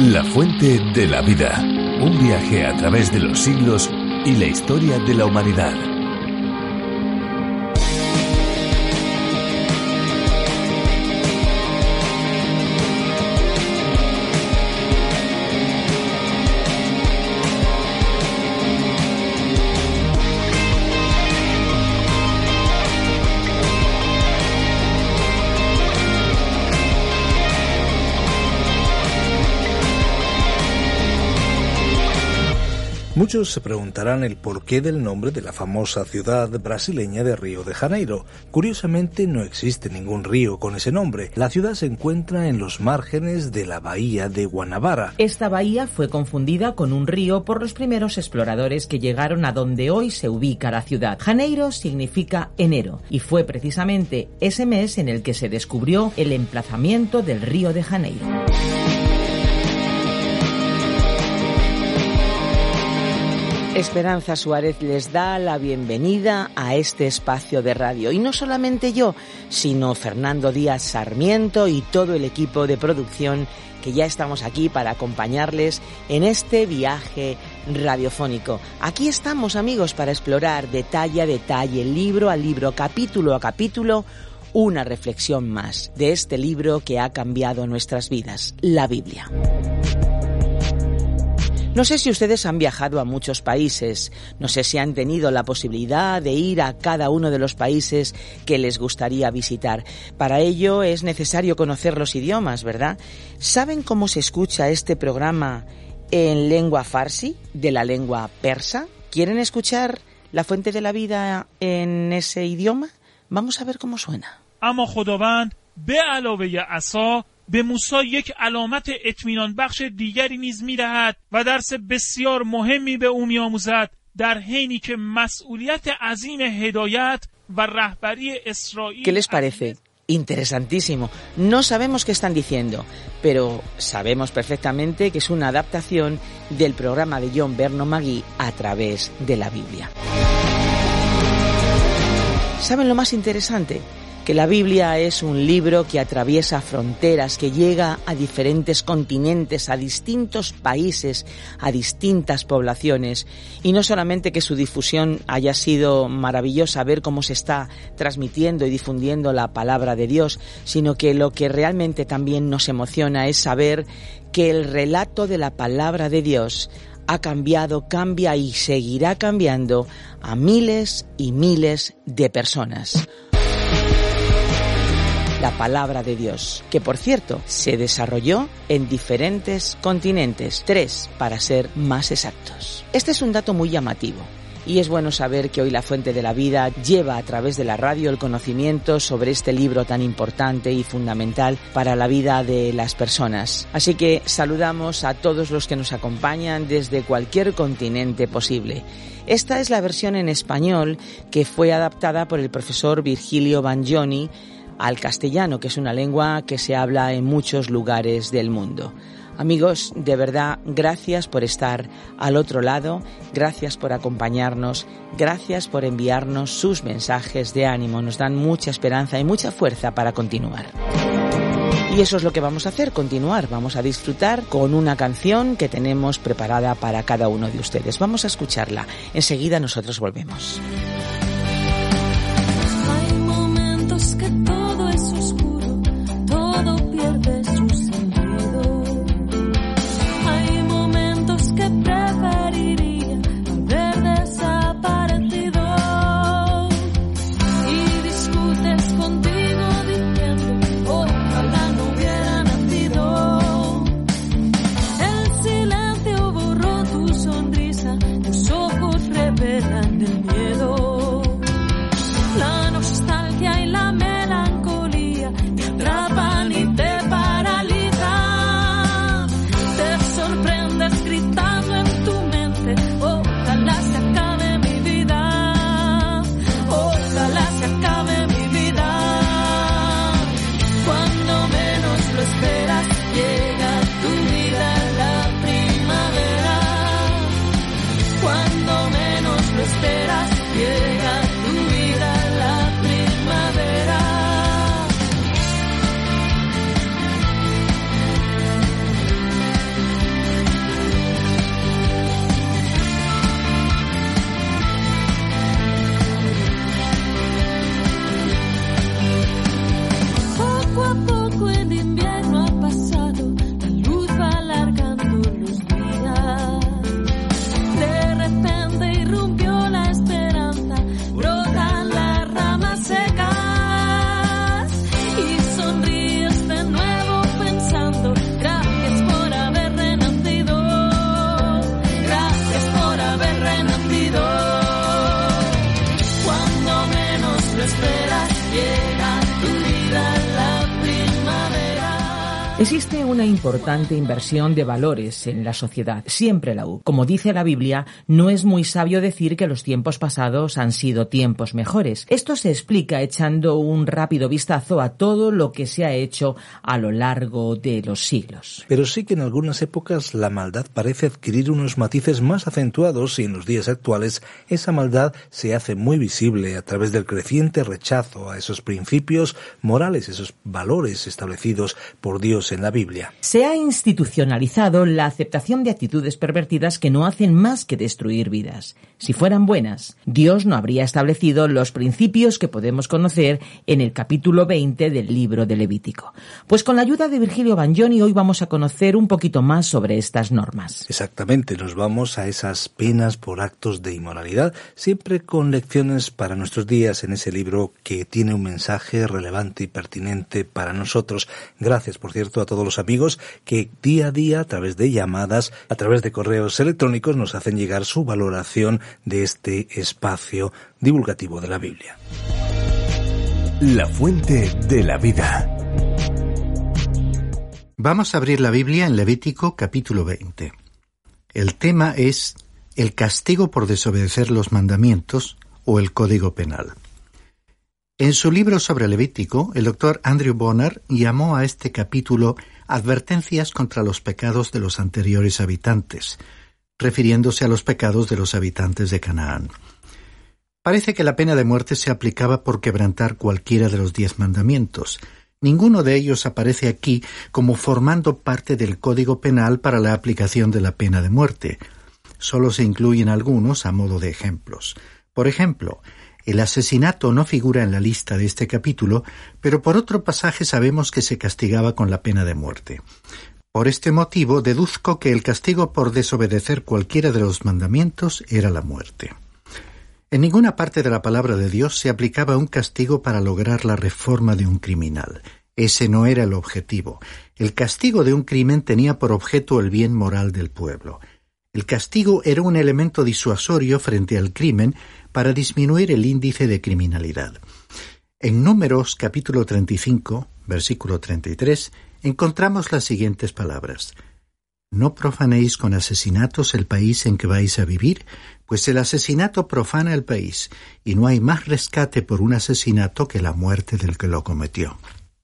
La fuente de la vida. Un viaje a través de los siglos y la historia de la humanidad. Muchos se preguntarán el porqué del nombre de la famosa ciudad brasileña de Río de Janeiro. Curiosamente, no existe ningún río con ese nombre. La ciudad se encuentra en los márgenes de la bahía de Guanabara. Esta bahía fue confundida con un río por los primeros exploradores que llegaron a donde hoy se ubica la ciudad. Janeiro significa enero y fue precisamente ese mes en el que se descubrió el emplazamiento del Río de Janeiro. Esperanza Suárez les da la bienvenida a este espacio de radio. Y no solamente yo, sino Fernando Díaz Sarmiento y todo el equipo de producción que ya estamos aquí para acompañarles en este viaje radiofónico. Aquí estamos, amigos, para explorar detalle a detalle, libro a libro, capítulo a capítulo, una reflexión más de este libro que ha cambiado nuestras vidas, la Biblia. No sé si ustedes han viajado a muchos países, no sé si han tenido la posibilidad de ir a cada uno de los países que les gustaría visitar. Para ello es necesario conocer los idiomas, ¿verdad? ¿Saben cómo se escucha este programa en lengua farsi, de la lengua persa? ¿Quieren escuchar La Fuente de la Vida en ese idioma? Vamos a ver cómo suena. اما خداوند به علاوه عصا به موسی یک علامت اطمینان بخش دیگری نیز می‌دهد و درس بسیار مهمی به او می‌آموزد در حینی که مسئولیت عظیم هدایت و رهبری اسرائیل. ¿Qué les parece? Interesantísimo. No sabemos qué están diciendo, pero sabemos perfectamente que es una adaptación del programa de John Vernon McGee a través de la Biblia. ¿Saben lo más interesante? Que la Biblia es un libro que atraviesa fronteras, que llega a diferentes continentes, a distintos países, a distintas poblaciones. Y no solamente que su difusión haya sido maravillosa, ver cómo se está transmitiendo y difundiendo la palabra de Dios, sino que lo que realmente también nos emociona es saber que el relato de la palabra de Dios ha cambiado, cambia y seguirá cambiando a miles y miles de personas. La palabra de Dios, que por cierto se desarrolló en diferentes continentes, 3 para ser más exactos. Este es un dato muy llamativo y es bueno saber que hoy La Fuente de la Vida lleva a través de la radio el conocimiento sobre este libro tan importante y fundamental para la vida de las personas. Así que saludamos a todos los que nos acompañan desde cualquier continente posible. Esta es la versión en español que fue adaptada por el profesor Virgilio Bagnoni al castellano, que es una lengua que se habla en muchos lugares del mundo. Amigos, de verdad, gracias por estar al otro lado, gracias por acompañarnos, gracias por enviarnos sus mensajes de ánimo, nos dan mucha esperanza y mucha fuerza para continuar. Y eso es lo que vamos a hacer, continuar, vamos a disfrutar con una canción que tenemos preparada para cada uno de ustedes. Vamos a escucharla, enseguida nosotros volvemos. La nostalgia y la melancolía Existe una importante inversión de valores en la sociedad, siempre la hubo. Como dice la Biblia, no es muy sabio decir que los tiempos pasados han sido tiempos mejores. Esto se explica echando un rápido vistazo a todo lo que se ha hecho a lo largo de los siglos. Pero sí que en algunas épocas la maldad parece adquirir unos matices más acentuados y en los días actuales esa maldad se hace muy visible a través del creciente rechazo a esos principios morales, esos valores establecidos por Dios en la Biblia. Se ha institucionalizado la aceptación de actitudes pervertidas que no hacen más que destruir vidas. Si fueran buenas, Dios no habría establecido los principios que podemos conocer en el capítulo 20 del libro de Levítico. Pues con la ayuda de Virgilio Bagnoni hoy vamos a conocer un poquito más sobre estas normas. Exactamente, nos vamos a esas penas por actos de inmoralidad, siempre con lecciones para nuestros días en ese libro que tiene un mensaje relevante y pertinente para nosotros. Gracias, por cierto, a todos los amigos que día a día, a través de llamadas, a través de correos electrónicos, nos hacen llegar su valoración de este espacio divulgativo de la Biblia. La fuente de la vida. Vamos a abrir la Biblia en Levítico capítulo 20. El tema es el castigo por desobedecer los mandamientos o el Código Penal. En su libro sobre Levítico, el doctor Andrew Bonar llamó a este capítulo Advertencias contra los pecados de los anteriores habitantes, refiriéndose a los pecados de los habitantes de Canaán. Parece que la pena de muerte se aplicaba por quebrantar cualquiera de los 10 mandamientos. Ninguno de ellos aparece aquí como formando parte del Código Penal para la aplicación de la pena de muerte. Solo se incluyen algunos a modo de ejemplos. Por ejemplo, el asesinato no figura en la lista de este capítulo, pero por otro pasaje sabemos que se castigaba con la pena de muerte. Por este motivo, deduzco que el castigo por desobedecer cualquiera de los mandamientos era la muerte. En ninguna parte de la palabra de Dios se aplicaba un castigo para lograr la reforma de un criminal. Ese no era el objetivo. El castigo de un crimen tenía por objeto el bien moral del pueblo. El castigo era un elemento disuasorio frente al crimen para disminuir el índice de criminalidad. En Números capítulo 35, versículo 33, encontramos las siguientes palabras: «No profanéis con asesinatos el país en que vais a vivir, pues el asesinato profana el país, y no hay más rescate por un asesinato que la muerte del que lo cometió».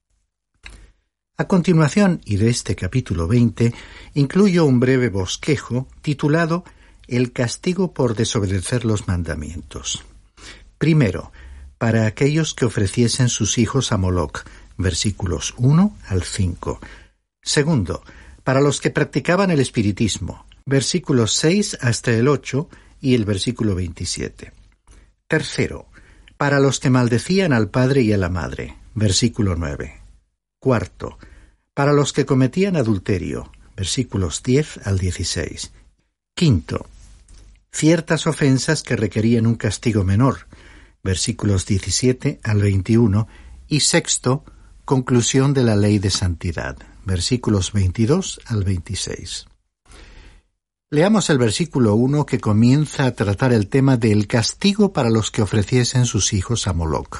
A continuación, y de este capítulo 20, incluyo un breve bosquejo titulado El castigo por desobedecer los mandamientos. Primero, para aquellos que ofreciesen sus hijos a Moloc, versículos 1 al 5. Segundo, para los que practicaban el espiritismo, versículos 6 hasta el 8 y el versículo 27. Tercero, para los que maldecían al padre y a la madre, versículo 9. Cuarto, para los que cometían adulterio, versículos 10 al 16. Quinto, ciertas ofensas que requerían un castigo menor, versículos 17 al 21. Y sexto, conclusión de la ley de santidad, versículos 22 al 26. Leamos el versículo 1 que comienza a tratar el tema del castigo para los que ofreciesen sus hijos a Moloc.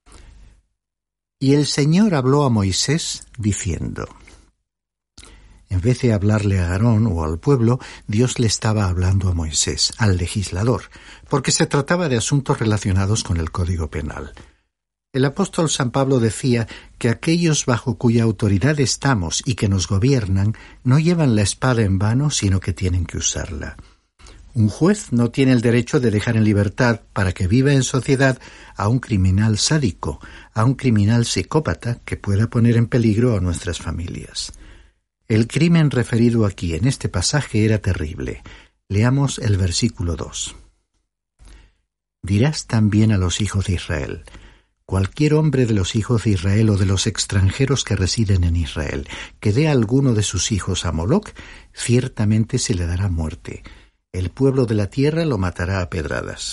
Y el Señor habló a Moisés diciendo. En vez de hablarle a Aarón o al pueblo, Dios le estaba hablando a Moisés, al legislador, porque se trataba de asuntos relacionados con el Código Penal. El apóstol San Pablo decía que aquellos bajo cuya autoridad estamos y que nos gobiernan no llevan la espada en vano, sino que tienen que usarla. Un juez no tiene el derecho de dejar en libertad para que viva en sociedad a un criminal sádico, a un criminal psicópata que pueda poner en peligro a nuestras familias. El crimen referido aquí en este pasaje era terrible. Leamos el versículo 2. Dirás también a los hijos de Israel: cualquier hombre de los hijos de Israel o de los extranjeros que residen en Israel, que dé a alguno de sus hijos a Moloc, ciertamente se le dará muerte. El pueblo de la tierra lo matará a pedradas.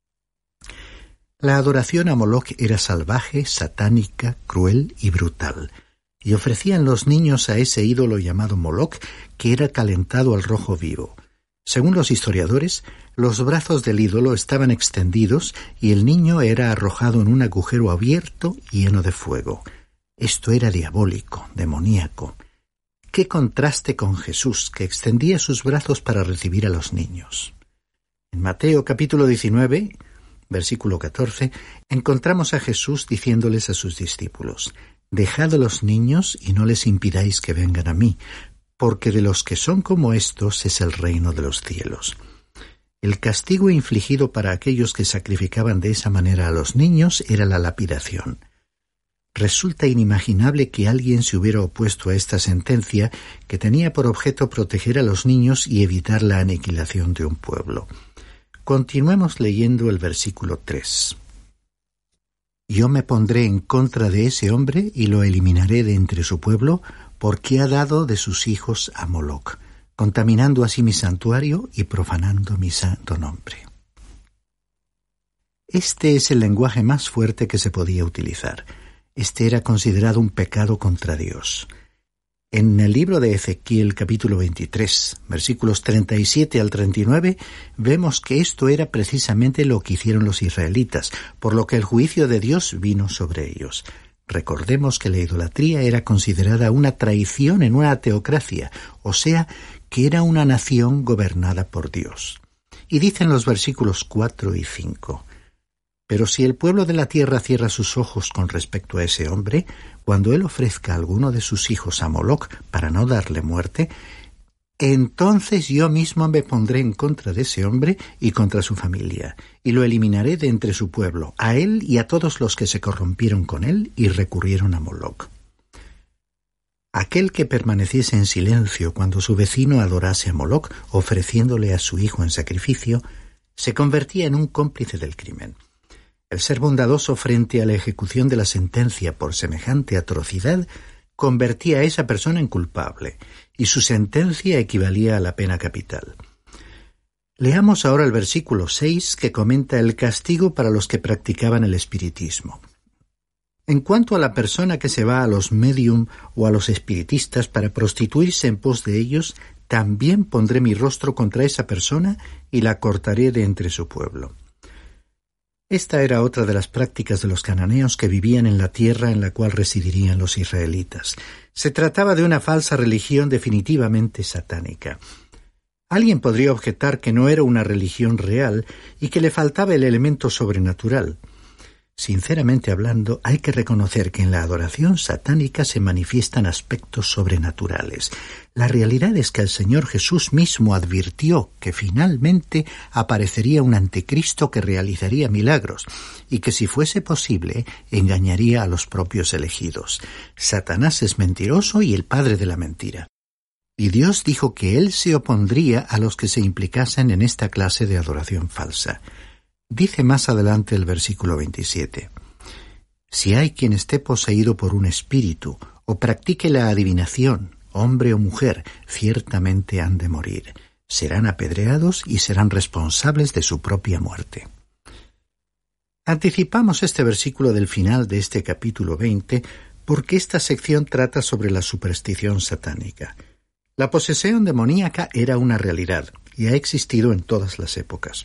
La adoración a Moloc era salvaje, satánica, cruel y brutal, y ofrecían los niños a ese ídolo llamado Moloc, que era calentado al rojo vivo. Según los historiadores, los brazos del ídolo estaban extendidos y el niño era arrojado en un agujero abierto y lleno de fuego. Esto era diabólico, demoníaco. ¡Qué contraste con Jesús, que extendía sus brazos para recibir a los niños! En Mateo capítulo 19, versículo 14, encontramos a Jesús diciéndoles a sus discípulos: «Dejad a los niños y no les impidáis que vengan a mí, porque de los que son como estos es el reino de los cielos». El castigo infligido para aquellos que sacrificaban de esa manera a los niños era la lapidación. Resulta inimaginable que alguien se hubiera opuesto a esta sentencia, que tenía por objeto proteger a los niños y evitar la aniquilación de un pueblo. Continuemos leyendo el versículo 3. «Yo me pondré en contra de ese hombre y lo eliminaré de entre su pueblo, porque ha dado de sus hijos a Moloc, contaminando así mi santuario y profanando mi santo nombre». Este es el lenguaje más fuerte que se podía utilizar. Este era considerado un pecado contra Dios. En el libro de Ezequiel, capítulo 23, versículos 37 al 39, vemos que esto era precisamente lo que hicieron los israelitas, por lo que el juicio de Dios vino sobre ellos. Recordemos que la idolatría era considerada una traición en una teocracia, o sea, que era una nación gobernada por Dios. Y dicen los versículos 4 y 5... «Pero si el pueblo de la tierra cierra sus ojos con respecto a ese hombre, cuando él ofrezca a alguno de sus hijos a Moloc para no darle muerte, entonces yo mismo me pondré en contra de ese hombre y contra su familia, y lo eliminaré de entre su pueblo, a él y a todos los que se corrompieron con él y recurrieron a Moloc». Aquel que permaneciese en silencio cuando su vecino adorase a Moloc, ofreciéndole a su hijo en sacrificio, se convertía en un cómplice del crimen. El ser bondadoso frente a la ejecución de la sentencia por semejante atrocidad convertía a esa persona en culpable, y su sentencia equivalía a la pena capital. Leamos ahora el versículo 6, que comenta el castigo para los que practicaban el espiritismo. «En cuanto a la persona que se va a los médium o a los espiritistas para prostituirse en pos de ellos, también pondré mi rostro contra esa persona y la cortaré de entre su pueblo». Esta era otra de las prácticas de los cananeos que vivían en la tierra en la cual residirían los israelitas. Se trataba de una falsa religión definitivamente satánica. Alguien podría objetar que no era una religión real y que le faltaba el elemento sobrenatural. Sinceramente hablando, hay que reconocer que en la adoración satánica se manifiestan aspectos sobrenaturales. La realidad es que el Señor Jesús mismo advirtió que finalmente aparecería un anticristo que realizaría milagros y que, si fuese posible, engañaría a los propios elegidos. Satanás es mentiroso y el padre de la mentira. Y Dios dijo que Él se opondría a los que se implicasen en esta clase de adoración falsa. Dice más adelante el versículo 27. «Si hay quien esté poseído por un espíritu o practique la adivinación, hombre o mujer, ciertamente han de morir. Serán apedreados y serán responsables de su propia muerte». Anticipamos este versículo del final de este capítulo 20 porque esta sección trata sobre la superstición satánica. La posesión demoníaca era una realidad y ha existido en todas las épocas.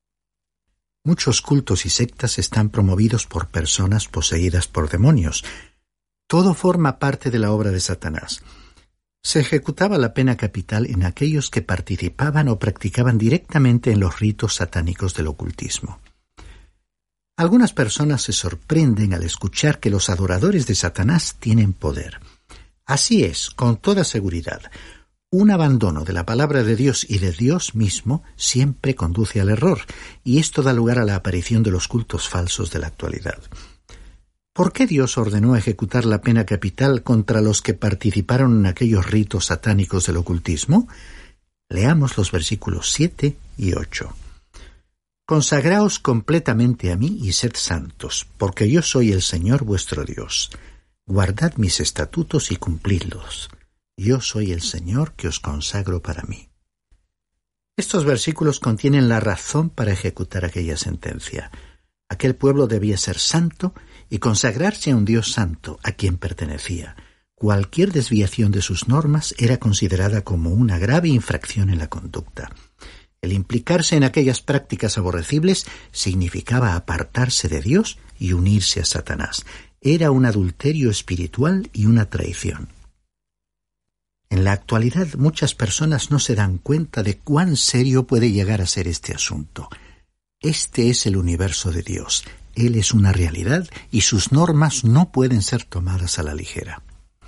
Muchos cultos y sectas están promovidos por personas poseídas por demonios. Todo forma parte de la obra de Satanás. Se ejecutaba la pena capital en aquellos que participaban o practicaban directamente en los ritos satánicos del ocultismo. Algunas personas se sorprenden al escuchar que los adoradores de Satanás tienen poder. Así es, con toda seguridad. Un abandono de la palabra de Dios y de Dios mismo siempre conduce al error, y esto da lugar a la aparición de los cultos falsos de la actualidad. ¿Por qué Dios ordenó ejecutar la pena capital contra los que participaron en aquellos ritos satánicos del ocultismo? Leamos los versículos 7 y 8. «Consagraos completamente a mí y sed santos, porque yo soy el Señor vuestro Dios. Guardad mis estatutos y cumplidlos. Yo soy el Señor que os consagro para mí». Estos versículos contienen la razón para ejecutar aquella sentencia. Aquel pueblo debía ser santo y consagrarse a un Dios santo, a quien pertenecía. Cualquier desviación de sus normas era considerada como una grave infracción en la conducta. El implicarse en aquellas prácticas aborrecibles significaba apartarse de Dios y unirse a Satanás. Era un adulterio espiritual y una traición. En la actualidad muchas personas no se dan cuenta de cuán serio puede llegar a ser este asunto. Este es el universo de Dios. Él es una realidad y sus normas no pueden ser tomadas a la ligera.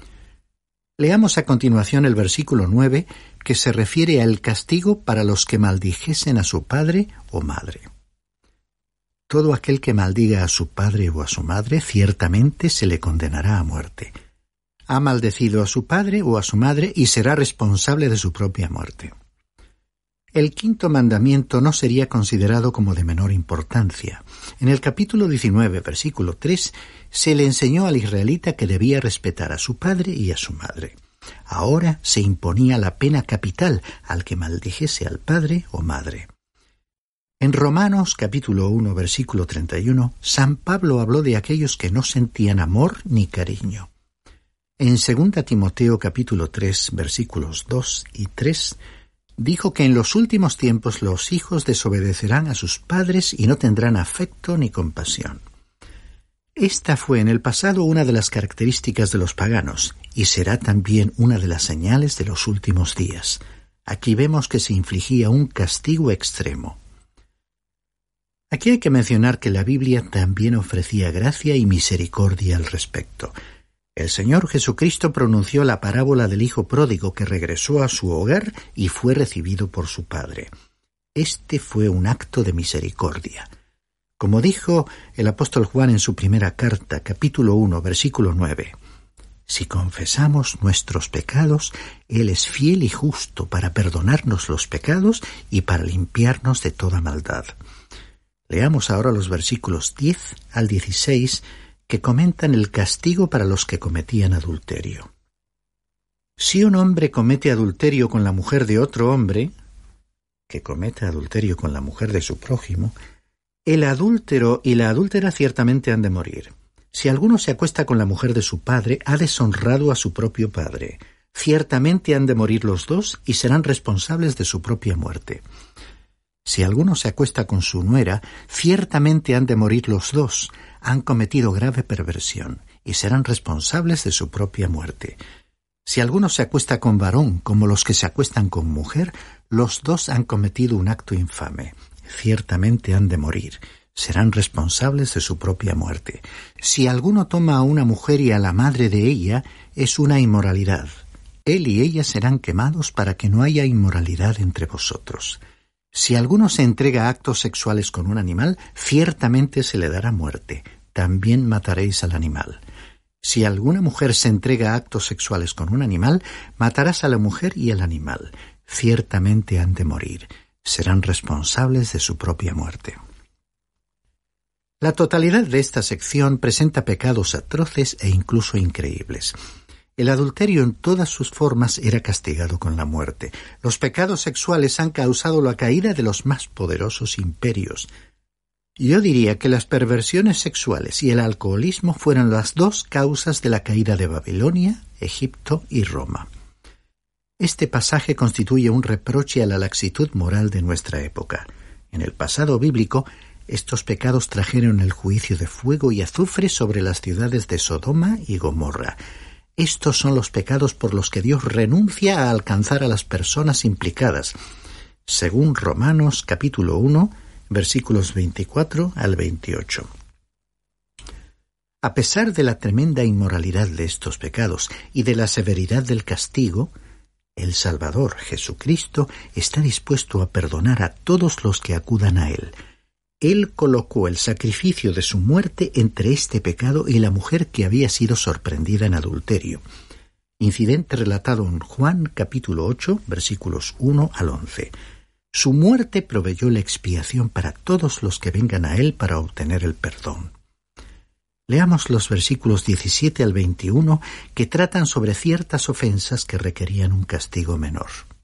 Leamos a continuación el versículo 9, que se refiere al castigo para los que maldijesen a su padre o madre. Todo aquel que maldiga a su padre o a su madre ciertamente se le condenará a muerte. Ha maldecido a su padre o a su madre y será responsable de su propia muerte. El quinto mandamiento no sería considerado como de menor importancia. En el capítulo 19, versículo 3, se le enseñó al israelita que debía respetar a su padre y a su madre. Ahora se imponía la pena capital al que maldijese al padre o madre. En Romanos capítulo 1, versículo 31, San Pablo habló de aquellos que no sentían amor ni cariño. En 2 Timoteo capítulo 3, versículos 2 y 3, dijo que en los últimos tiempos los hijos desobedecerán a sus padres y no tendrán afecto ni compasión. Esta fue en el pasado una de las características de los paganos y será también una de las señales de los últimos días. Aquí vemos que se infligía un castigo extremo. Aquí hay que mencionar que la Biblia también ofrecía gracia y misericordia al respecto. El Señor Jesucristo pronunció la parábola del hijo pródigo que regresó a su hogar y fue recibido por su padre. Este fue un acto de misericordia. Como dijo el apóstol Juan en su primera carta, capítulo 1, versículo 9, si confesamos nuestros pecados, Él es fiel y justo para perdonarnos los pecados y para limpiarnos de toda maldad. Leamos ahora los versículos 10 al 16, que comentan el castigo para los que cometían adulterio. Si un hombre comete adulterio con la mujer de otro hombre, que comete adulterio con la mujer de su prójimo, el adúltero y la adúltera ciertamente han de morir. Si alguno se acuesta con la mujer de su padre, ha deshonrado a su propio padre. Ciertamente han de morir los dos y serán responsables de su propia muerte. Si alguno se acuesta con su nuera, ciertamente han de morir los dos. Han cometido grave perversión y serán responsables de su propia muerte. Si alguno se acuesta con varón como los que se acuestan con mujer, los dos han cometido un acto infame. Ciertamente han de morir. Serán responsables de su propia muerte. Si alguno toma a una mujer y a la madre de ella, es una inmoralidad. Él y ella serán quemados para que no haya inmoralidad entre vosotros. Si alguno se entrega a actos sexuales con un animal, ciertamente se le dará muerte. También mataréis al animal. Si alguna mujer se entrega a actos sexuales con un animal, matarás a la mujer y al animal. Ciertamente han de morir. Serán responsables de su propia muerte. La totalidad de esta sección presenta pecados atroces e incluso increíbles. El adulterio en todas sus formas era castigado con la muerte. Los pecados sexuales han causado la caída de los más poderosos imperios. Yo diría que las perversiones sexuales y el alcoholismo fueron las dos causas de la caída de Babilonia, Egipto y Roma. Este pasaje constituye un reproche a la laxitud moral de nuestra época. En el pasado bíblico, estos pecados trajeron el juicio de fuego y azufre sobre las ciudades de Sodoma y Gomorra. Estos son los pecados por los que Dios renuncia a alcanzar a las personas implicadas, según Romanos capítulo 1, versículos 24 al 28. A pesar de la tremenda inmoralidad de estos pecados y de la severidad del castigo, el Salvador, Jesucristo, está dispuesto a perdonar a todos los que acudan a Él. Él colocó el sacrificio de su muerte entre este pecado y la mujer que había sido sorprendida en adulterio. Incidente relatado en Juan capítulo 8, versículos 1 al 11. Su muerte proveyó la expiación para todos los que vengan a Él para obtener el perdón. Leamos los versículos 17 al 21 que tratan sobre ciertas ofensas que requerían un castigo menor.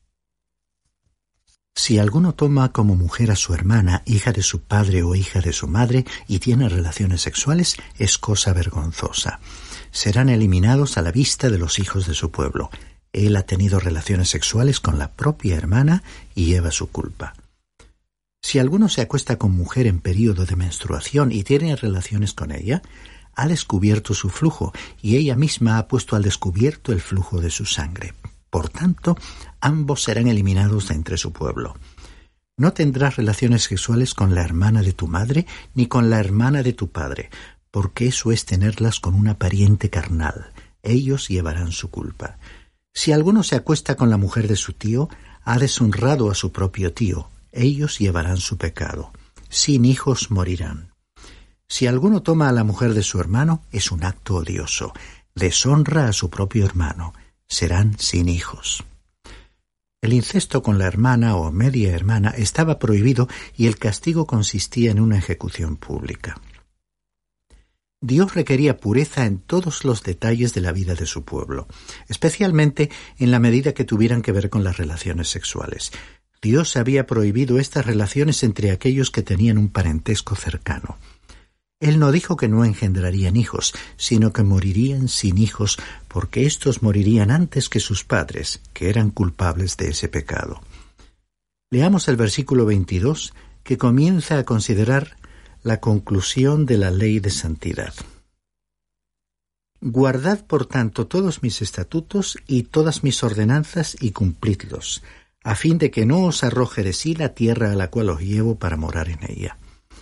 Si alguno toma como mujer a su hermana, hija de su padre o hija de su madre, y tiene relaciones sexuales, es cosa vergonzosa. Serán eliminados a la vista de los hijos de su pueblo. Él ha tenido relaciones sexuales con la propia hermana y lleva su culpa. Si alguno se acuesta con mujer en período de menstruación y tiene relaciones con ella, ha descubierto su flujo y ella misma ha puesto al descubierto el flujo de su sangre. Por tanto, ambos serán eliminados de entre su pueblo. No tendrás relaciones sexuales con la hermana de tu madre ni con la hermana de tu padre, porque eso es tenerlas con una pariente carnal. Ellos llevarán su culpa. Si alguno se acuesta con la mujer de su tío, ha deshonrado a su propio tío. Ellos llevarán su pecado. Sin hijos morirán. Si alguno toma a la mujer de su hermano, es un acto odioso. Deshonra a su propio hermano. Serán sin hijos. El incesto con la hermana o media hermana estaba prohibido y el castigo consistía en una ejecución pública. Dios requería pureza en todos los detalles de la vida de su pueblo, especialmente en la medida que tuvieran que ver con las relaciones sexuales. Dios había prohibido estas relaciones entre aquellos que tenían un parentesco cercano. Él no dijo que no engendrarían hijos, sino que morirían sin hijos, porque éstos morirían antes que sus padres, que eran culpables de ese pecado. Leamos el versículo 22, que comienza a considerar la conclusión de la ley de santidad. Guardad, por tanto, todos mis estatutos y todas mis ordenanzas y cumplidlos, a fin de que no os arroje de sí la tierra a la cual os llevo para morar en ella.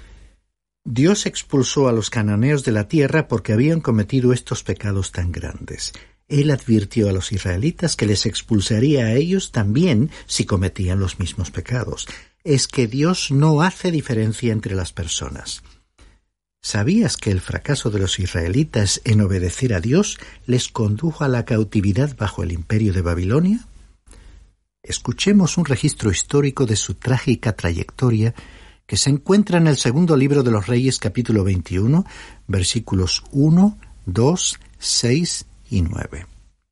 Dios expulsó a los cananeos de la tierra porque habían cometido estos pecados tan grandes. Él advirtió a los israelitas que les expulsaría a ellos también si cometían los mismos pecados. Es que Dios no hace diferencia entre las personas. ¿Sabías que el fracaso de los israelitas en obedecer a Dios les condujo a la cautividad bajo el imperio de Babilonia? Escuchemos un registro histórico de su trágica trayectoria que se encuentra en el segundo libro de los Reyes, capítulo 21, versículos 1, 2, 6 y 9.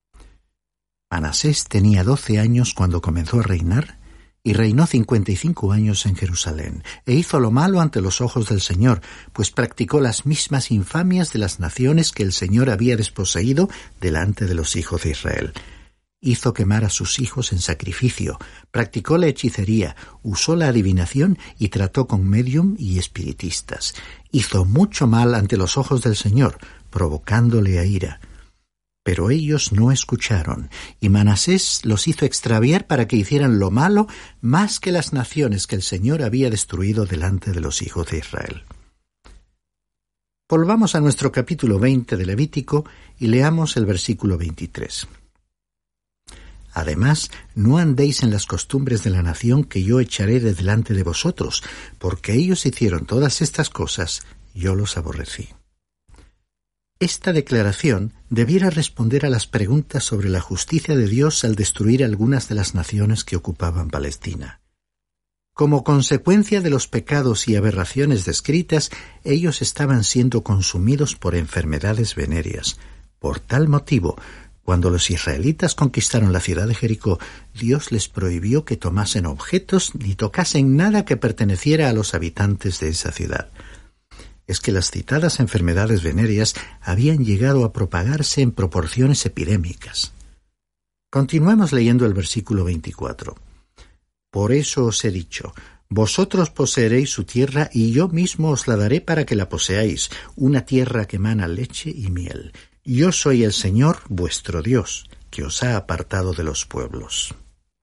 Manasés tenía 12 años cuando comenzó a reinar, y reinó 55 años en Jerusalén, e hizo lo malo ante los ojos del Señor, pues practicó las mismas infamias de las naciones que el Señor había desposeído delante de los hijos de Israel. Hizo quemar a sus hijos en sacrificio, practicó la hechicería, usó la adivinación y trató con médium y espiritistas. Hizo mucho mal ante los ojos del Señor, provocándole a ira. Pero ellos no escucharon, y Manasés los hizo extraviar para que hicieran lo malo más que las naciones que el Señor había destruido delante de los hijos de Israel. Volvamos a nuestro capítulo 20 de Levítico y leamos el versículo 23. Además, no andéis en las costumbres de la nación que yo echaré de delante de vosotros, porque ellos hicieron todas estas cosas, yo los aborrecí. Esta declaración debiera responder a las preguntas sobre la justicia de Dios al destruir algunas de las naciones que ocupaban Palestina. Como consecuencia de los pecados y aberraciones descritas, ellos estaban siendo consumidos por enfermedades venéreas. Por tal motivo, cuando los israelitas conquistaron la ciudad de Jericó, Dios les prohibió que tomasen objetos ni tocasen nada que perteneciera a los habitantes de esa ciudad. Es que las citadas enfermedades venéreas habían llegado a propagarse en proporciones epidémicas. Continuemos leyendo el versículo 24. Por eso os he dicho, vosotros poseeréis su tierra y yo mismo os la daré para que la poseáis, una tierra que emana leche y miel. Yo soy el Señor vuestro Dios, que os ha apartado de los pueblos.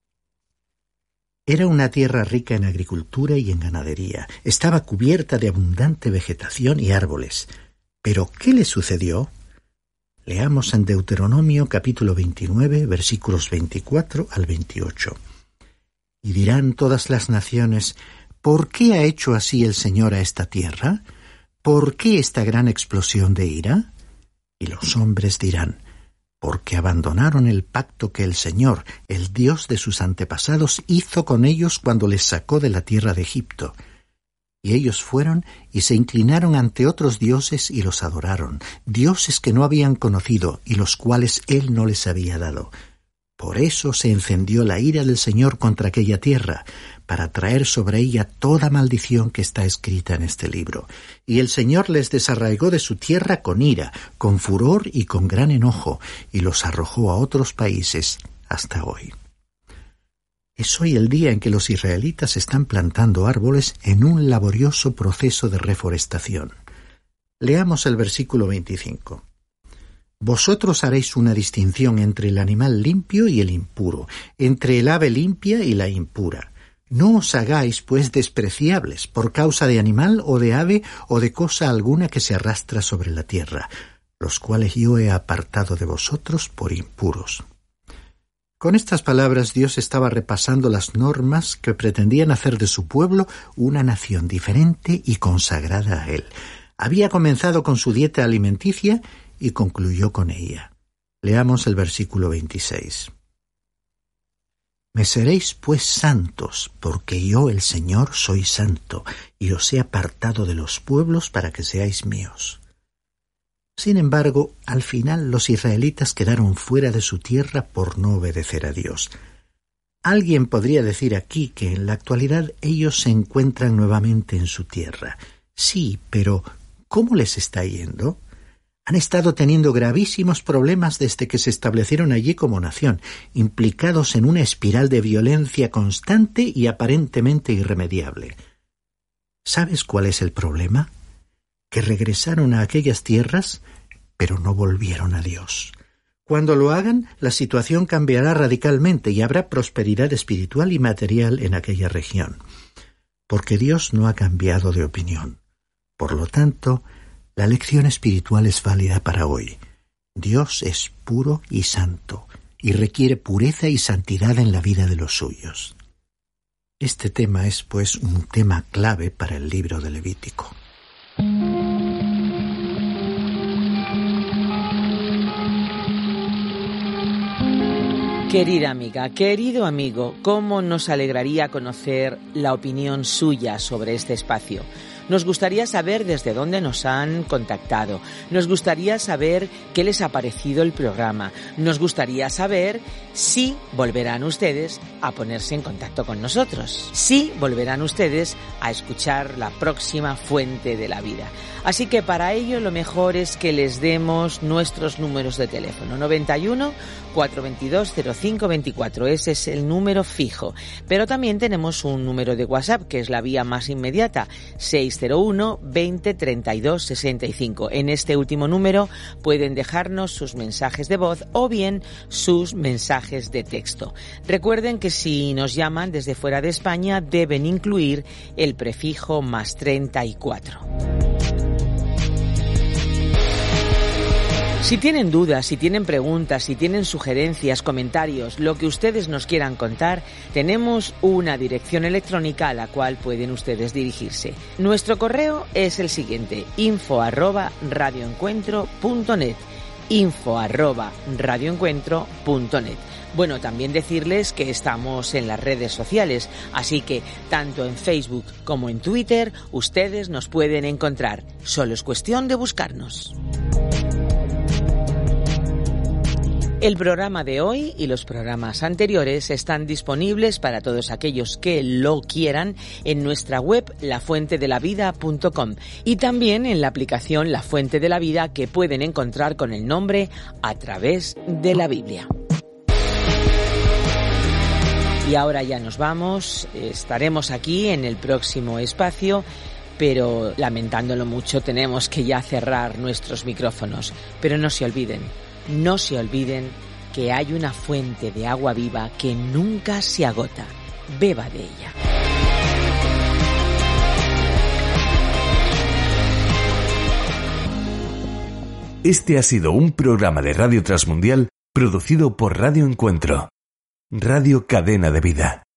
Era una tierra rica en agricultura y en ganadería. Estaba cubierta de abundante vegetación y árboles. ¿Pero qué le sucedió? Leamos en Deuteronomio capítulo 29, versículos 24 al 28. Y dirán todas las naciones, ¿por qué ha hecho así el Señor a esta tierra? ¿Por qué esta gran explosión de ira? Y los hombres dirán, porque abandonaron el pacto que el Señor, el Dios de sus antepasados, hizo con ellos cuando les sacó de la tierra de Egipto. Y ellos fueron y se inclinaron ante otros dioses y los adoraron, dioses que no habían conocido y los cuales Él no les había dado. Por eso se encendió la ira del Señor contra aquella tierra, para traer sobre ella toda maldición que está escrita en este libro. Y el Señor les desarraigó de su tierra con ira, con furor y con gran enojo, y los arrojó a otros países hasta hoy. Es hoy el día en que los israelitas están plantando árboles en un laborioso proceso de reforestación. Leamos el versículo 25. Vosotros haréis una distinción entre el animal limpio y el impuro, entre el ave limpia y la impura. No os hagáis, pues, despreciables por causa de animal o de ave o de cosa alguna que se arrastra sobre la tierra, los cuales yo he apartado de vosotros por impuros. Con estas palabras Dios estaba repasando las normas que pretendían hacer de su pueblo una nación diferente y consagrada a Él. Había comenzado con su dieta alimenticia y concluyó con ella. Leamos el versículo 26. Me seréis pues santos, porque yo, el Señor, soy santo, y os he apartado de los pueblos para que seáis míos. Sin embargo, al final los israelitas quedaron fuera de su tierra por no obedecer a Dios. Alguien podría decir aquí que en la actualidad ellos se encuentran nuevamente en su tierra. Sí, pero ¿cómo les está yendo? Han estado teniendo gravísimos problemas desde que se establecieron allí como nación, implicados en una espiral de violencia constante y aparentemente irremediable. ¿Sabes cuál es el problema? Que regresaron a aquellas tierras, pero no volvieron a Dios. Cuando lo hagan, la situación cambiará radicalmente y habrá prosperidad espiritual y material en aquella región, porque Dios no ha cambiado de opinión. Por lo tanto, la lección espiritual es válida para hoy. Dios es puro y santo, y requiere pureza y santidad en la vida de los suyos. Este tema es, pues, un tema clave para el libro de Levítico. Querida amiga, querido amigo, ¿cómo nos alegraría conocer la opinión suya sobre este espacio? Nos gustaría saber desde dónde nos han contactado. Nos gustaría saber qué les ha parecido el programa. Nos gustaría saber si volverán ustedes a ponerse en contacto con nosotros. Si volverán ustedes a escuchar la próxima Fuente de la Vida. Así que para ello lo mejor es que les demos nuestros números de teléfono. 91 422 0524. Ese es el número fijo. Pero también tenemos un número de WhatsApp que es la vía más inmediata. 601 20 32 65. En este último número pueden dejarnos sus mensajes de voz o bien sus mensajes de texto. Recuerden que si nos llaman desde fuera de España deben incluir el prefijo más 34. Si tienen dudas, si tienen preguntas, si tienen sugerencias, comentarios, lo que ustedes nos quieran contar, tenemos una dirección electrónica a la cual pueden ustedes dirigirse. Nuestro correo es el siguiente: info@radioencuentro.net. info@radioencuentro.net. Bueno, también decirles que estamos en las redes sociales, así que tanto en Facebook como en Twitter ustedes nos pueden encontrar. Solo es cuestión de buscarnos. El programa de hoy y los programas anteriores están disponibles para todos aquellos que lo quieran en nuestra web lafuentedelavida.com y también en la aplicación La Fuente de la Vida, que pueden encontrar con el nombre A Través de la Biblia. Y ahora ya nos vamos, estaremos aquí en el próximo espacio, pero lamentándolo mucho tenemos que ya cerrar nuestros micrófonos. Pero no se olviden que hay una fuente de agua viva que nunca se agota. Beba de ella. Este ha sido un programa de Radio Transmundial producido por Radio Encuentro, Radio Cadena de Vida.